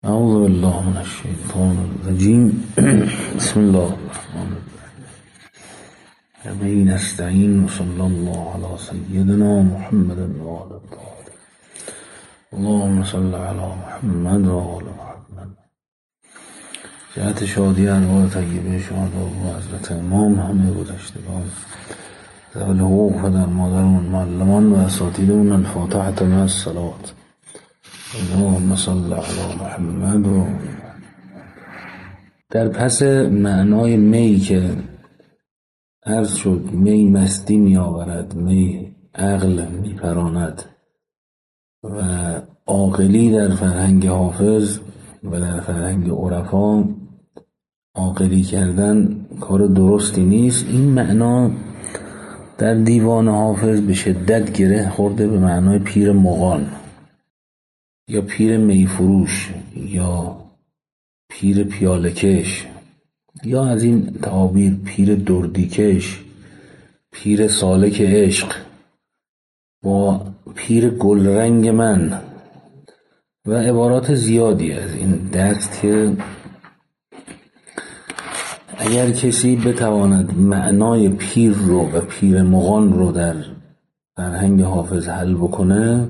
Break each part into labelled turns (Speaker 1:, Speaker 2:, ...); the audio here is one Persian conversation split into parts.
Speaker 1: اعوذ بالله من الشیطان الرجیم. بسم الله الرحمن الرحیم. به نستعین و صلی الله علی سیدنا محمد و آل الطاهرین. اللهم صل علی محمد و آل محمد. جهت شادی انوار طیبه شهدا و حضرت امام همه گذشتگان ذوی الحقوق و در مادرمون معلمان و اساتیدمون الفاتحة مع الصلوات. اللهم صل علی محمد. و در پس معنای می که عرض شد، می مستی می آورد، می عقل می پراند و عاقلی در فرهنگ حافظ و در فرهنگ عرفا عاقلی کردن کار درستی نیست. این معنا در دیوان حافظ به شدت گره خورده به معنای پیر مغان یا پیر میفروش یا پیر پیالکش یا از این تعابیر پیر دردیکش، پیر سالک عشق با پیر گلرنگ من و عبارات زیادی از این دست که اگر کسی بتواند معنای پیر رو و پیر مغان رو در فرهنگ حافظ حل بکنه،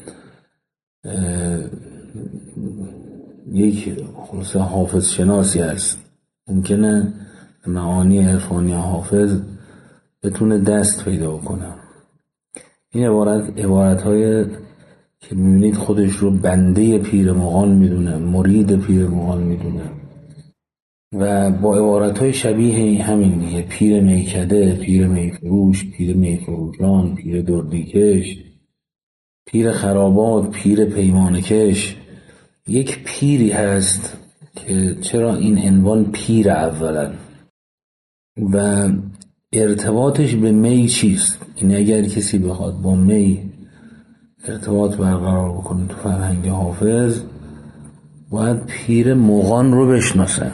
Speaker 1: یک خلاصه حافظ شناسی هست. ممکنه معانی عرفانی حافظ بتونه دست پیدا کنه. این عبارت‌های که می‌بینید خودش رو بنده پیر مغان میدونه، مرید پیر مغان میدونه و با عبارت‌های شبیه همین میگه پیر میکده، پیر میفروش، پیر میفروشان، پیر دردیکش، پیر خرابات، پیر پیمانکش. یک پیری هست که چرا این عنوان پیر اولا و ارتباطش به می چیست؟ این اگر کسی بخواد با می ارتباط برقرار بکنه تو فرهنگ حافظ باید پیر مغان رو بشناسه.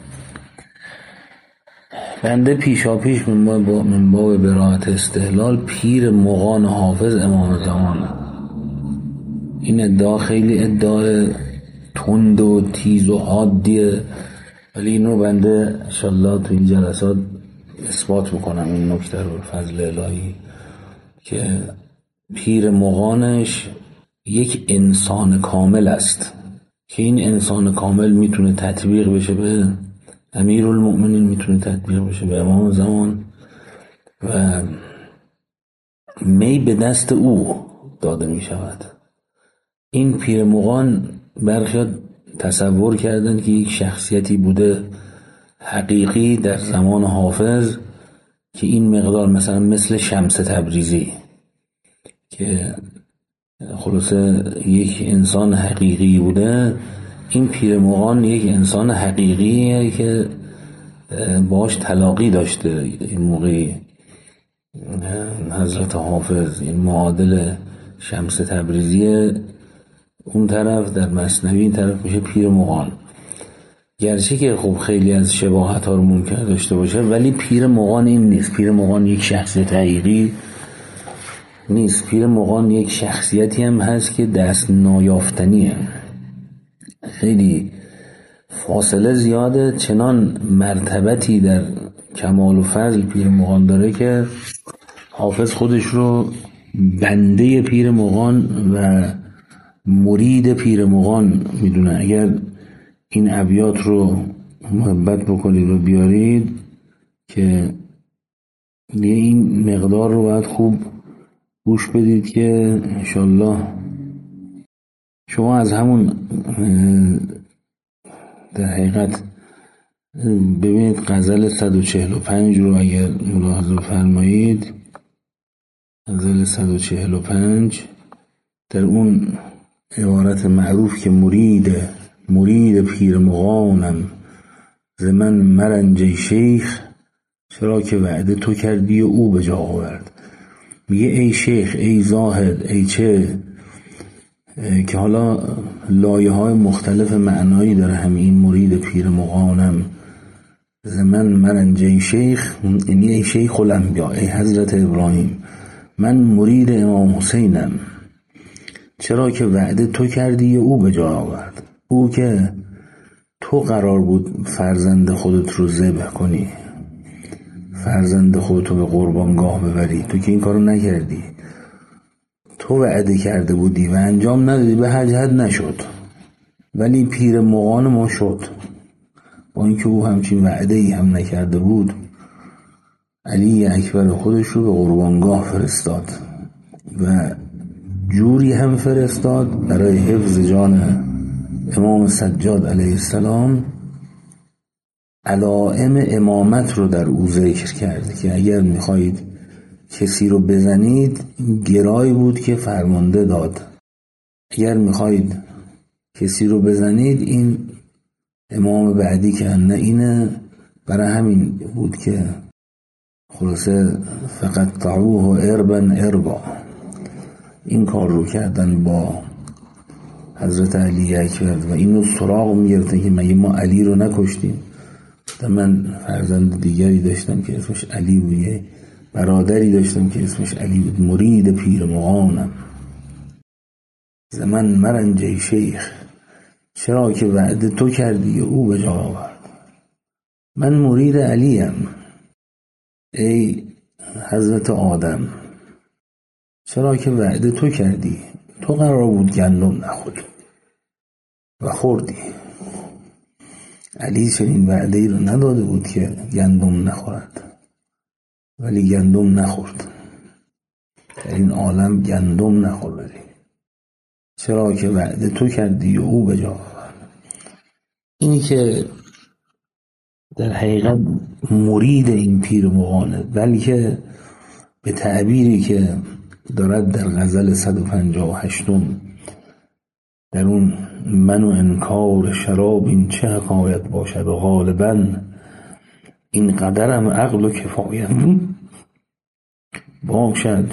Speaker 1: بنده پیشا پیش من باب براءت استحلال پیر مغان حافظ امام زمانه. این ادعا خیلی ادعای تند و تیز و حادیه، ولی اینو بنده انشالله تو این جلسات اثبات میکنم این نکته رو فضل الهی که پیر مغانش یک انسان کامل است که این انسان کامل میتونه تطبیق بشه به امیرالمؤمنین، میتونه تطبیق بشه به امام زمان و می به دست او داده میشود. این پیر مغان برخیات تصور کردن که یک شخصیتی بوده حقیقی در زمان حافظ که این مقدار مثلا مثل شمس تبریزی که خلاصه یک انسان حقیقی بوده. این پیر مغان یک انسان حقیقیه که باش تلاقی داشته. این موقع حضرت حافظ این معادل شمس تبریزیه، اون طرف در مثنوی این طرف میشه پیر مغان. گرچه که خب خیلی از شباهت ها رو ممکن داشته باشه ولی پیر مغان این نیست. پیر مغان یک شخصیت حقیقی نیست. پیر مغان یک شخصیتی هم هست که دست نایافتنیه، خیلی فاصله زیاده. چنان مرتبتی در کمال و فضل پیر مغان داره که حافظ خودش رو بنده پیر مغان و مرید پیر مغان میدونه. اگر این ابیات رو محبت بکنید و بیارید که این مقدار رو باید خوب گوش بدید که انشالله شما از همون در حقیقت ببینید غزل 145 رو اگر ملاحظه فرمایید، غزل 145 در اون عبارت معروف که مرید پیر مغانم ز من مرنج شیخ، چرا که وعده تو کردی و او به جا آورد. میگه ای شیخ، ای زاهد، ای چه، که حالا لایه های مختلف معنایی داره همین مرید پیر مغانم ز من مرنج شیخ. این ای شیخ الانبیا، ای حضرت ابراهیم، من مرید امام حسینم، چرا که وعده تو کردی و او به جا آورد. او که تو قرار بود فرزند خودت رو ذبح کنی، فرزند خودت رو به قربانگاه ببری، تو که این کارو نکردی. تو وعده کرده بودی و انجام ندادی، به هر جهت نشد، ولی پیر مغان ما شد. با اینکه او همچین وعده ای هم نکرده بود، علی اکبر خودش رو به قربانگاه فرستاد و جوری هم فرستاد برای حفظ جان امام سجاد علیه السلام، علائم امامت رو در او ذکر کرد که اگر میخواهید کسی رو بزنید، گرایی بود که فرمانده داد. اگر میخواهید کسی رو بزنید، این امام بعدی که نه اینه. برای همین بود که خلاصه فقط طعوه اربا اربا این کار رو کردن با حضرت علی اکبر و اینو سراغ میگرفتن که مگه ما علی رو نکشتیم؟ من فرزند دیگری داشتم که اسمش علی بود، برادری داشتم که اسمش علی بود، مرید پیر مغانم، زمن مرنجه شیخ، چرا که وعده تو کردی او به جا آورد. من مرید علیم ای حضرت آدم، چرا که وعده تو کردی، تو قرار بود گندم نخوری و خوردی. علی چنین وعده ای رو نداده بود که گندم نخورد، ولی گندم نخورد. در این عالم گندم نخوردی، چرا که وعده تو کردی و او به جا آورد. اینی که در حقیقت مرید این پیر مغانه، بلکه به تعبیری که دارد در غزل 158 در اون من و انکار شراب این چه حکایت باشد و غالبا این قدرم عقل و کفایت باشد،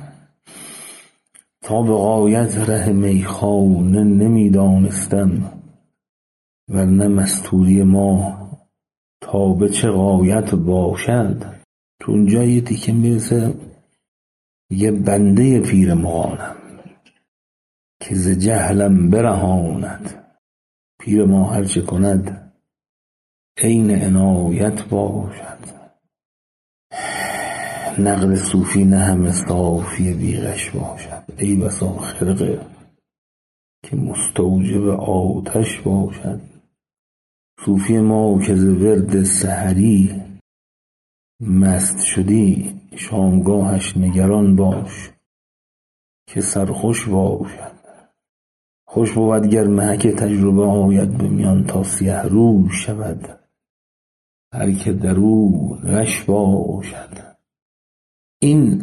Speaker 1: تا به غایت ره میخانه نمیدانستم، ورنه مستوری ما تا به چه غایت باشد. تو اونجا یه تیکه میرسه یه بنده پیر مغانم که ز جهلم برهاند، پیر ما هرچه کند عین عنایت باشد. نقل صوفی نه همه صافی بیغش باشد، ای بسا خرقه که مستوجب آتش باشد. صوفی ما که ز ورد سحری مست شدی، شامگاهش نگران باش که سرخوش باشد. خوش بود گر محک تجربه آید به میان، تا سیه رو شود هر که در او غش باشد. این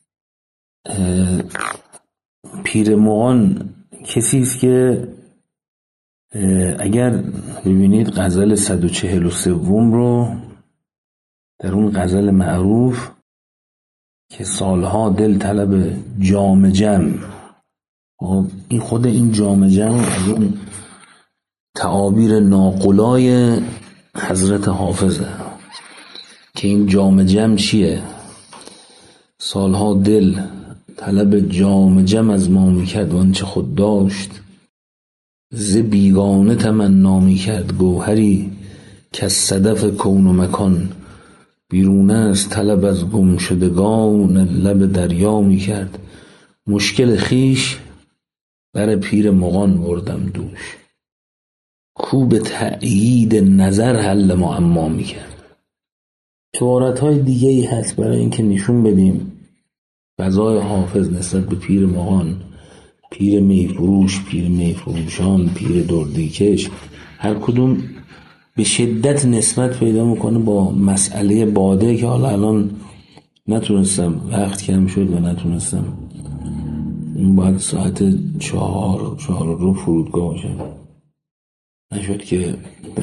Speaker 1: پیر مغان کسی است که اگر ببینید غزل 143 رو، در اون غزل معروف که سالها دل طلب جام جم، این خود این جام جم از اون تعابیر ناقلای حضرت حافظه که این جام جم چیه؟ سالها دل طلب جام جم از ما میکرد و آنچه خود داشت ز بیگانه تمنا میکرد. گوهری که از صدف کون و مکان بیرونه از طلب از گم شدگان لب دریا میکرد. مشکل خیش بر پیر مغان بردم دوش، کو به تأیید نظر حل معما میکرد. عبارتهای دیگه ای هست برای اینکه نشون بدیم فضای حافظ نسبت به پیر مغان، پیر میفروش، پیر میفروشان، پیر دردیکش، هر کدوم به شدت نسبت پیدا میکنه با مسئله باده که حالا الان نتونستم، وقت کم شد و نتونستم. این باید ساعت 4 رو فرودگاه باشه، نشد که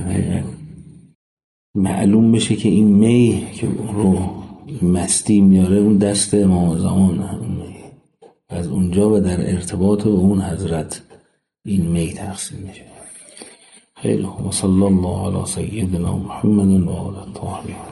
Speaker 1: معلوم بشه که این می که رو مستی میاره اون دست امام زمان، از اونجا و در ارتباط به اون حضرت این می تقسیم میشه. خیلی خوب. صلی الله علی سیدنا محمد و آله الطاهرین.